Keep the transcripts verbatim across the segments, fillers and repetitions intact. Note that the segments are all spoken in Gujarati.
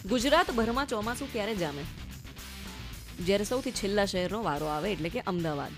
ગુજરાતભરમાં ચોમાસું ક્યારે જામે? જ્યારે સૌથી છેલ્લા શહેરનો વારો આવે, એટલે કે અમદાવાદ.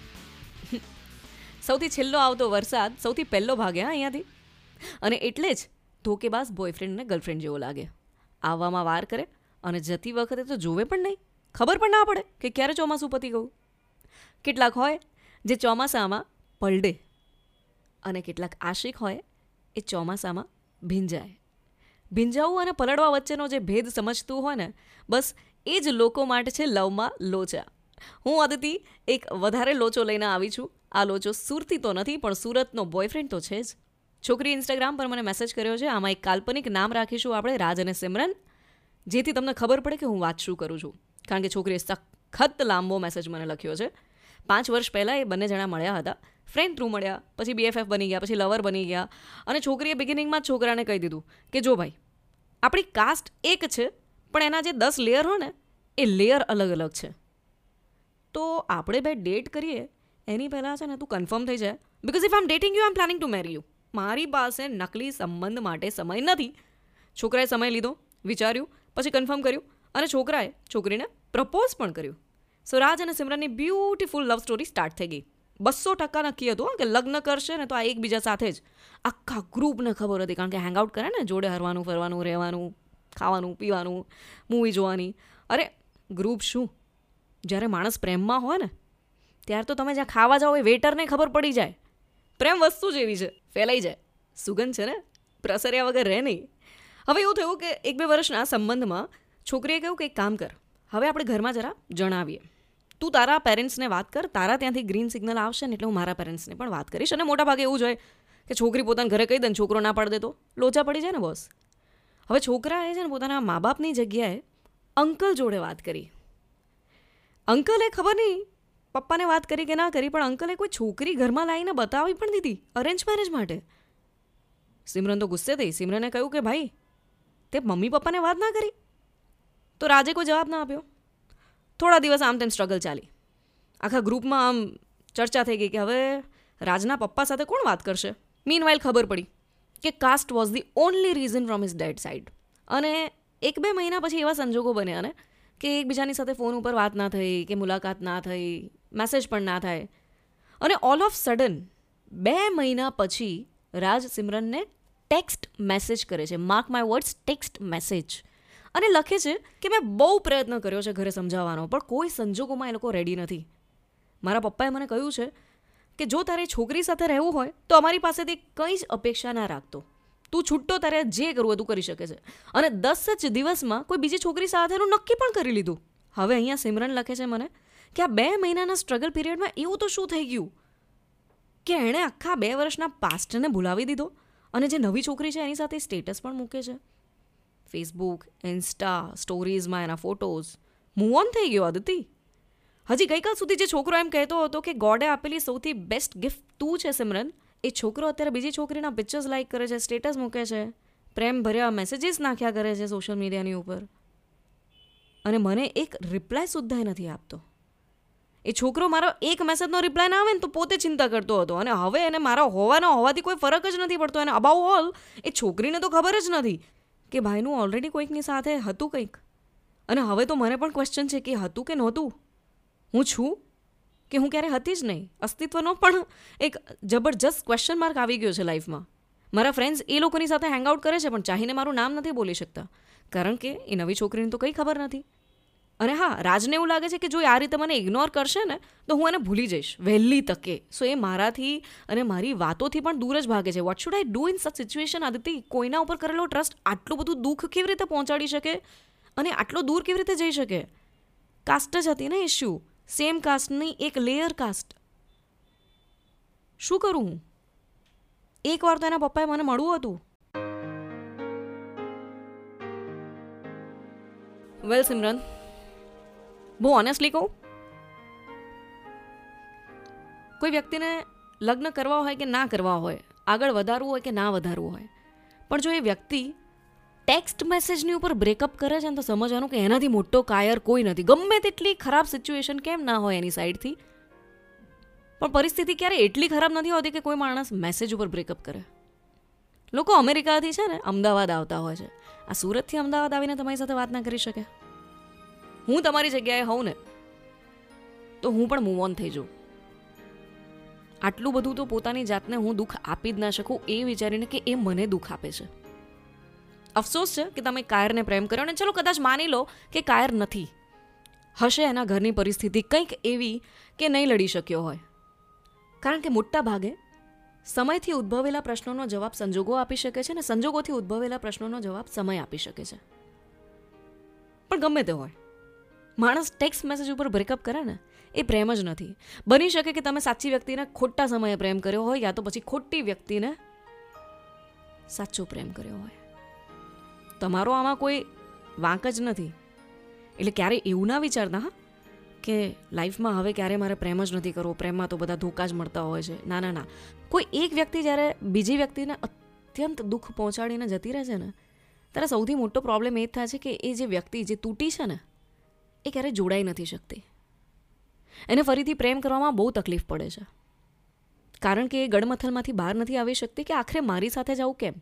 સૌથી છેલ્લો આવતો વરસાદ સૌથી પહેલો ભાગે હા અહીંયાથી. અને એટલે જ ધોકેબાજ બોયફ્રેન્ડને ગર્લફ્રેન્ડ જેવો લાગે. આવવામાં વાર કરે અને જતી વખતે તો જોવે પણ નહીં, ખબર પણ ના પડે કે ક્યારે ચોમાસું પતી ગયું. કેટલાક હોય જે ચોમાસામાં પલડે અને કેટલાક આશિક હોય એ ચોમાસામાં ભીંજાય. ભીંજાવું અને પલળવા વચ્ચેનો જે ભેદ સમજતું હોય ને, બસ એ જ લોકો માટે છે લવમાં લોચા. હું અદિતિ એક વધારે લોચો લઈને આવી છું. આ લોચો સુરતી તો નથી, પણ સુરતનો બોયફ્રેન્ડ તો છે જ. છોકરી ઇન્સ્ટાગ્રામ પર મને મેસેજ કર્યો છે. આમાં એક કાલ્પનિક નામ રાખીશું આપણે, રાજ અને સિમરન, જેથી તમને ખબર પડે કે હું વાત શું કરું છું. કારણ કે છોકરીએ સખત લાંબો મેસેજ મને લખ્યો છે. પાંચ વર્ષ પહેલાં એ બંને જણા મળ્યા હતા. ફ્રેન્ડ થ્રુ મળ્યા, પછી બીએફએફ બની ગયા, પછી લવર બની ગયા. અને છોકરીએ બિગિનિંગમાં જ છોકરાને કહી દીધું કે જો ભાઈ, આપણી કાસ્ટ એક છે, પણ એના જે દસ લેયર હોય ને એ લેયર અલગ અલગ છે. તો આપણે બે ડેટ કરીએ એની પહેલાં છે ને તું કન્ફર્મ થઈ જાય, because if I am dating you I am planning to marry you. મારી પાસે નકલી સંબંધ માટે સમય નથી. છોકરાએ સમય લીધો, વિચાર્યું, પછી કન્ફર્મ કર્યું અને છોકરાએ છોકરીને પ્રપોઝ પણ કર્યું. સો રાજ અને સિમરનની બ્યુટીફુલ લવ સ્ટોરી સ્ટાર્ટ થઈ ગઈ. બસો ટકા નક્કી હતું કે લગ્ન કરશે ને તો આ એકબીજા સાથે જ. આખા ગ્રુપને ખબર હતી, કારણ કે હેંગઆઉટ કરે ને, જોડે હરવાનું ફરવાનું, રહેવાનું, ખાવાનું પીવાનું, મૂવી જોવાની. અરે ગ્રુપ શું, જ્યારે માણસ પ્રેમમાં હોય ને ત્યારે તો તમે જ્યાં ખાવા જાઓ એ વેટરને ખબર પડી જાય. પ્રેમ વસ્તુ જ એવી છે, ફેલાઈ જાય. સુગંધ છે ને, પ્રસર્યા વગર રહે નહીં. હવે એવું થયું કે એક બે વર્ષના સંબંધમાં છોકરીએ કહ્યું કે એક કામ કર, હવે આપણે ઘરમાં જરા જણાવીએ. તું તારા પેરેન્ટ્સને વાત કર, તારા ત્યાંથી ગ્રીન સિગ્નલ આવશે ને એટલે હું મારા પેરેન્ટ્સને પણ વાત કરીશ. અને મોટા ભાગે એવું જ હોય કે છોકરી પોતાના ઘરે કહી દે ને છોકરો ના પાડી દે તો લોચા પડી જાય ને બોસ. હવે છોકરાએ છે ને પોતાના મા બાપની જગ્યાએ અંકલ જોડે વાત કરી. અંકલે ખબર નહીં પપ્પાને વાત કરી કે ના કરી, પણ અંકલે કોઈ છોકરી ઘરમાં લાવીને બતાવી પણ દીધી અરેન્જ મેરેજ માટે. સિમરન તો ગુસ્સે થઈ. સિમરને કહ્યું કે ભાઈ, તે મમ્મી પપ્પાને વાત ના કરી? તો રાજે કોઈ જવાબ ના આપ્યો. થોડા દિવસ આમ તેમ સ્ટ્રગલ ચાલી. આખા ગ્રુપમાં આમ ચર્ચા થઈ ગઈ કે હવે રાજના પપ્પા સાથે કોણ વાત કરશે. મીનવાઇલ ખબર પડી કે caste was the only reason from his dad side. અને એક બે મહિના પછી એવા સંજોગો બન્યા ને કે એકબીજાની સાથે ફોન ઉપર વાત ના થઈ, કે મુલાકાત ના થઈ, મેસેજ પણ ના થાય. અને ઓલ ઓફ સડન બે મહિના પછી રાજ સિમરનને ટેક્સ્ટ મેસેજ કરે છે. Mark my words, text message. અને લખે છે કે મેં બહુ પ્રયત્ન કર્યો છે ઘરે સમજાવવાનો, પણ કોઈ સંજોગોમાં એ લોકો રેડી નથી. મારા પપ્પાએ મને કહ્યું છે કે જો તારે છોકરી સાથે રહેવું હોય તો અમારી પાસેથી કંઈ જ અપેક્ષા ના રાખતો. તું છૂટતો તારે જે કરવું તું કરી શકે છે. અને દસ જ દિવસમાં કોઈ બીજી છોકરી સાથેનું નક્કી પણ કરી લીધું. હવે અહીંયા સિમરન લખે છે મને કે આ બે મહિનાના સ્ટ્રગલ પીરિયડમાં એવું તો શું થઈ ગયું કે એણે આખા બે વર્ષના પાસ્ટને ભૂલાવી દીધો અને જે નવી છોકરી છે એની સાથે સ્ટેટસ પણ મૂકે છે. ફેસબુક, ઇન્સ્ટા, સ્ટોરીઝમાં એના ફોટોઝ. મૂવ ઓન થઈ ગયો અદિતિ. હજી ગઈકાલ સુધી જે છોકરો એમ કહેતો હતો કે ગોડે આપેલી સૌથી બેસ્ટ ગિફ્ટ તું છે સિમરન, એ છોકરો અત્યારે બીજી છોકરીના પિક્ચર્સ લાઇક કરે છે, સ્ટેટસ મૂકે છે, પ્રેમ ભર્યા મેસેજીસ નાખ્યા કરે છે સોશિયલ મીડિયાની ઉપર. અને મને એક રિપ્લાય સુદ્ધા નથી આપતો. એ છોકરો મારો એક મેસેજનો રિપ્લાય ના આવે ને તો પોતે ચિંતા કરતો હતો. અને હવે એને મારા હોવાના હોવાથી કોઈ ફરક જ નથી પડતો. અને અબાઉ ઓલ એ છોકરીને તો ખબર જ નથી કે ભાઈનું ઓલરેડી કોઈકની સાથે હતું કંઈક. અને હવે તો મને પણ ક્વેશ્ચન છે કે હતું કે નહોતું. હું છું કે હું ક્યારે હતી જ નહીં. અસ્તિત્વનો પણ એક જબરજસ્ત ક્વેશ્ચન માર્ક આવી ગયો છે લાઈફમાં. મારા ફ્રેન્ડ્સ એ લોકોની સાથે હેંગઆઉટ કરે છે પણ ચાહીને મારું નામ નથી બોલી શકતા, કારણ કે એ નવી છોકરીને તો કંઈ ખબર નથી. અને હા, રાજને એવું લાગે છે કે જો આ રીતે મને ઇગ્નોર કરશે ને તો હું એને ભૂલી જઈશ વહેલી તકે. સો એ મારાથી અને મારી વાતોથી પણ દૂર જ ભાગે છે. What should I do in such situation Aditi? કોઈના ઉપર કરેલો ટ્રસ્ટ આટલું બધું દુઃખ કેવી રીતે પહોંચાડી શકે અને આટલો દૂર કેવી રીતે જઈ શકે? કાસ્ટ જ હતી ને ઇશ્યુ, સેમ કાસ્ટની એક લેયર કાસ્ટ. શું કરું હું? એકવાર તો એના પપ્પાએ મને મળવું હતું. વેલ સિમરન, બહુ ઓનેસ્ટલી કહું, કોઈ વ્યક્તિને લગ્ન કરવા હોય કે ના કરવા હોય, આગળ વધારવું હોય કે ના વધારવું હોય, પણ જો એ વ્યક્તિ ટેક્સ્ટ મેસેજની ઉપર બ્રેકઅપ કરે છે ને તો સમજવાનું કે એનાથી મોટો કાયર કોઈ નથી. ગમે તેટલી ખરાબ સિચ્યુએશન કેમ ના હોય એની સાઈડથી, પણ પરિસ્થિતિ ક્યારે એટલી ખરાબ નથી હોતી કે કોઈ માણસ મેસેજ ઉપર બ્રેકઅપ કરે. લોકો અમેરિકાથી છે ને અમદાવાદ આવતા હોય છે, આ સુરતથી અમદાવાદ આવીને તમારી સાથે વાત ના કરી શકે? હું તમારી જગ્યાએ હોઉં ને તો હું પણ મૂવ ઓન થઈ જાઉં. આટલું બધું તો પોતાની જાતને હું દુઃખ આપી જ ના શકું એ વિચારીને કે એ મને દુઃખ આપે છે. અફસોસ છે કે તમે કાયરને પ્રેમ કર્યો અને ચલો કદાચ માની લો કે કાયર નથી, હશે એના ઘરની પરિસ્થિતિ કંઈક એવી કે નહીં લડી શક્યો હોય. કારણ કે મોટા ભાગે સમયથી ઉદ્ભવેલા પ્રશ્નોનો જવાબ સંજોગો આપી શકે છે અને સંજોગોથી ઉદ્ભવેલા પ્રશ્નોનો જવાબ સમય આપી શકે છે. પણ ગમે તે હોય, માણસ ટેક્સ્ટ મેસેજ ઉપર બ્રેકઅપ કરે ને એ પ્રેમ જ નથી. બની શકે કે તમે સાચી વ્યક્તિને ખોટા સમયે પ્રેમ કર્યો હોય, યા તો પછી ખોટી વ્યક્તિને સાચો પ્રેમ કર્યો હોય. તમારો આમાં કોઈ વાંક જ નથી. એટલે ક્યારેય એવું ના વિચારતા હા કે લાઈફમાં હવે ક્યારે મારે પ્રેમ જ નથી કરવો, પ્રેમમાં તો બધા ધોકા જ મળતા હોય છે. ના ના ના, કોઈ એક વ્યક્તિ જ્યારે બીજી વ્યક્તિને અત્યંત દુઃખ પહોંચાડીને જતી રહે છે ને, ત્યારે સૌથી મોટો પ્રોબ્લેમ એ જ થાય છે કે એ જે વ્યક્તિ જે તૂટી છે ને એ ક્યારેય જોડાઈ નથી શકતી. એને ફરીથી પ્રેમ કરવામાં બહુ તકલીફ પડે છે, કારણ કે એ ગડમથલમાંથી બહાર નથી આવી શકતી કે આખરે મારી સાથે જ આવું કેમ.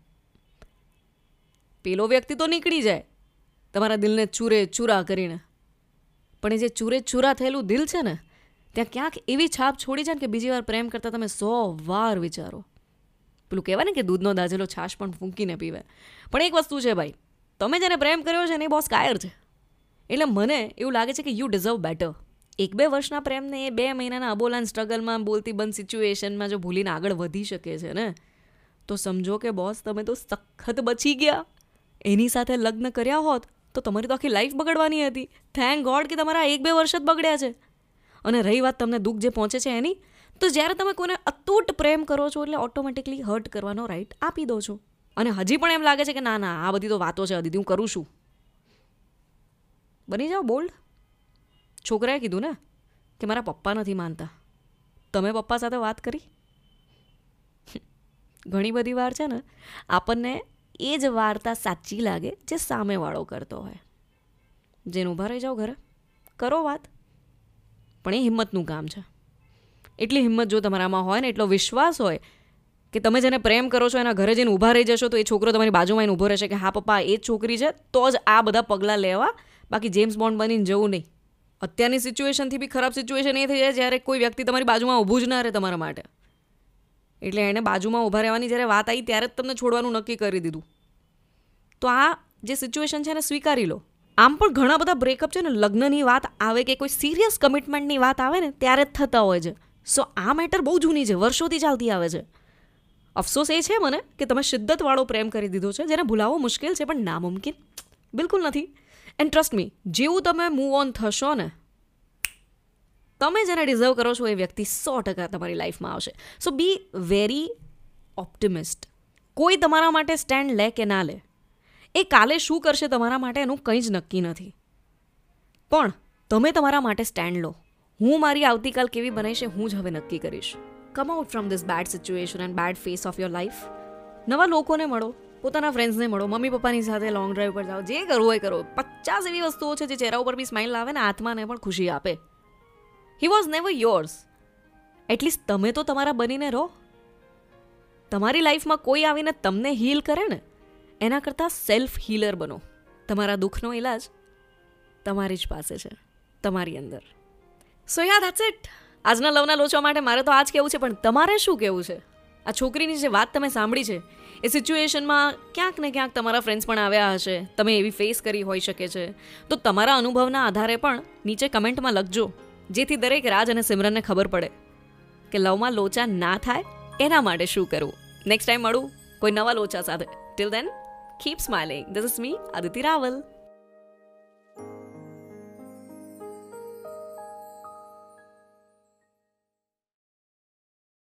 પેલો વ્યક્તિ તો નીકળી જાય તમારા દિલને ચૂરે ચૂરા કરીને, પણ એ જે ચૂરે ચૂરા થયેલું દિલ છે ને ત્યાં ક્યાંક એવી છાપ છોડી જાય ને કે બીજી વાર પ્રેમ કરતાં તમે સો વાર વિચારો. પેલું કહેવાય ને કે દૂધનો દાજેલો છાશ પણ ફૂંકીને પીવે. પણ એક વસ્તુ છે ભાઈ, તમે જેને પ્રેમ કર્યો છે ને એ બોસ કાયર છે. એટલે મને એવું લાગે છે કે યુ ડિઝર્વ બેટર. એક બે વર્ષના પ્રેમને એ બે મહિનાના અબોલાન સ્ટ્રગલમાં બોલતી બંધ સિચ્યુએશનમાં જો ભૂલીને આગળ વધી શકે છે ને, તો સમજો કે બોસ તમે તો સખત બચી ગયા. એની સાથે લગ્ન કર્યા હોત તો તમારી તો આખી લાઈફ બગડવાની હતી. થેન્ક ગોડ કે તમારા એક બે વર્ષ જ બગડ્યા છે. અને રહી વાત તમને દુઃખ જે પહોંચે છે એની, તો જ્યારે તમે કોઈને અતૂટ પ્રેમ કરો છો એટલે ઓટોમેટિકલી હર્ટ કરવાનો રાઈટ આપી દો છો. અને હજી પણ એમ લાગે છે કે ના ના આ બધી તો વાતો છે અદિતિ, હું કરું છું. બની જાઓ બોલ્ડ. છોકરાએ કીધું ને કે મારા પપ્પા નથી માનતા, તમે પપ્પા સાથે વાત કરી? ઘણી બધી વાર છે ને આપણને એ જ વાર્તા સાચી લાગે જે સામેવાળો કરતો હોય. જેને ઊભા રહી જાઓ ઘરે, કરો વાત. પણ એ હિંમતનું કામ છે. એટલી હિંમત જો તમારામાં હોય ને, એટલો વિશ્વાસ હોય કે તમે જેને પ્રેમ કરો છો એના ઘરે જઈને ઊભા રહી જશો તો એ છોકરો તમારી બાજુમાં એને ઊભો રહેશે કે હા પપ્પા એ જ છોકરી છે, તો જ આ બધા પગલાં લેવા, બાકી જેમ્સ બોન્ડ બનીને જવું નહીં. અત્યારની સિચ્યુએશનથી બી ખરાબ સિચ્યુએશન એ થઈ જાય જ્યારે કોઈ વ્યક્તિ તમારી બાજુમાં ઊભું જ ના રહે તમારા માટે. એટલે એણે બાજુમાં ઊભા રહેવાની જ્યારે વાત આવી ત્યારે જ તમને છોડવાનું નક્કી કરી દીધું. તો આ જે સિચ્યુએશન છે એને સ્વીકારી લો. આમ પણ ઘણા બધા બ્રેકઅપ છે ને લગ્નની વાત આવે કે કોઈ સિરિયસ કમિટમેન્ટની વાત આવે ને ત્યારે જ થતા હોય છે. સો આ મેટર બહુ જૂની છે, વર્ષોથી ચાલતી આવે છે. અફસોસ એ છે મને કે તમે શિદ્દતવાળો પ્રેમ કરી દીધો છે જેને ભૂલાવવો મુશ્કેલ છે પણ નામુમકિન બિલકુલ નથી. એન્ડ ટ્રસ્ટ મી, જેવું તમે મૂવ ઓન થશો ને, તમે જેને ડિઝર્વ કરો છો એ વ્યક્તિ સો ટકા તમારી લાઈફમાં આવશે. So be very optimist. કોઈ તમારા માટે સ્ટેન્ડ લે કે ના લે, એ કાલે શું કરશે તમારા માટે એનું કંઈ જ નક્કી નથી. પણ તમે તમારા માટે સ્ટેન્ડ લો. હું મારી આવતીકાલ કેવી બનાવીશ હું જ હવે નક્કી કરીશ. Come out from this bad situation and bad phase of your life. નવા લોકોને મળો, પોતાના ફ્રેન્ડ્સને મળો, મમ્મી પપ્પાની સાથે લોંગ ડ્રાઈવ પર જાઓ, જે કરવું હોય કરો. પચાસ એવી વસ્તુઓ છે જે ચહેરા ઉપર બી સ્માઇલ લાવે ને આત્માને પણ ખુશી આપે. He was never yours. At least તમે તો તમારા બનીને રહો. તમારી લાઈફમાં કોઈ આવીને તમને હીલ કરે ને એના કરતાં સેલ્ફ હીલર બનો. તમારા દુઃખનો ઇલાજ તમારી જ પાસે છે, તમારી અંદર. So ya that's it. આજના લવના લોચા માટે મારે તો આ જ કહેવું છે, પણ તમારે શું કહેવું છે? આ છોકરીની જે વાત તમે સાંભળી છે એ સિચ્યુએશનમાં ક્યાંક ને ક્યાંક તમારા ફ્રેન્ડ્સ પણ આવ્યા હશે, તમે એવી ફેસ કરી હોઈ શકે છે. તો તમારા અનુભવના આધારે પણ નીચે કમેન્ટમાં લખજો, જેથી દરેક રાજ અને સિમરનને ખબર પડે કે લવમાં લોચા ના થાય એના માટે શું કરવું. નેક્સ્ટ ટાઈમ મળું કોઈ નવા લોચા સાથે. Till then keep smiling. This is me, Aditi Raval.